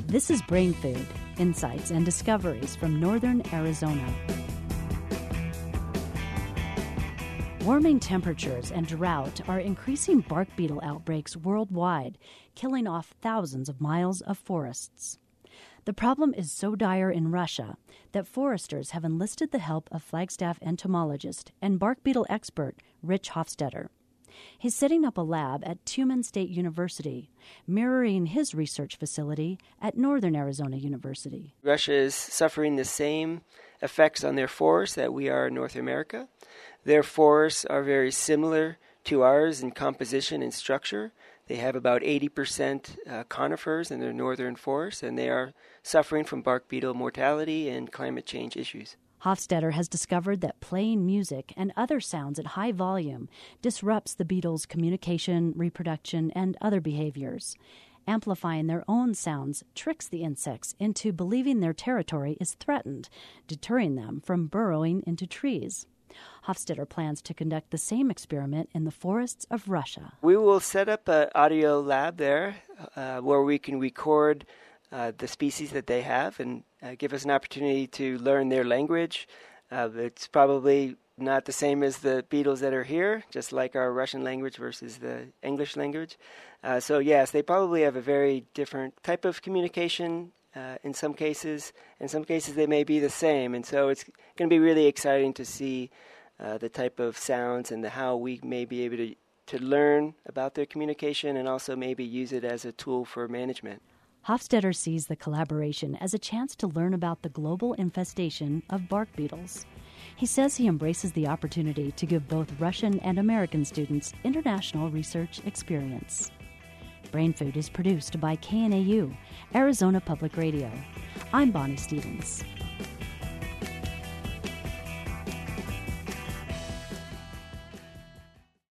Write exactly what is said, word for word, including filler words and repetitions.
This is Brain Food, insights and discoveries from northern Arizona. Warming temperatures and drought are increasing bark beetle outbreaks worldwide, killing off thousands of miles of forests. The problem is so dire in Russia that foresters have enlisted the help of Flagstaff entomologist and bark beetle expert Rich Hofstetter. He's setting up a lab at Tumen State University, mirroring his research facility at Northern Arizona University. Russia is suffering the same effects on their forests that we are in North America. Their forests are very similar to ours in composition and structure. They have about eighty percent uh, conifers in their northern forests, and they are suffering from bark beetle mortality and climate change issues. Hofstetter has discovered that playing music and other sounds at high volume disrupts the beetles' communication, reproduction, and other behaviors. Amplifying their own sounds tricks the insects into believing their territory is threatened, deterring them from burrowing into trees. Hofstetter plans to conduct the same experiment in the forests of Russia. We will set up an audio lab there uh, where we can record uh, the species that they have and uh, give us an opportunity to learn their language. Uh, it's probably not the same as the beetles that are here, just like our Russian language versus the English language. Uh, so yes, they probably have a very different type of communication uh, in some cases. In some cases they may be the same, and so it's going to be really exciting to see uh, the type of sounds and the, how we may be able to, to learn about their communication and also maybe use it as a tool for management. Hofstetter sees the collaboration as a chance to learn about the global infestation of bark beetles. He says he embraces the opportunity to give both Russian and American students international research experience. Brain Food is produced by K N A U, Arizona Public Radio. I'm Bonnie Stevens.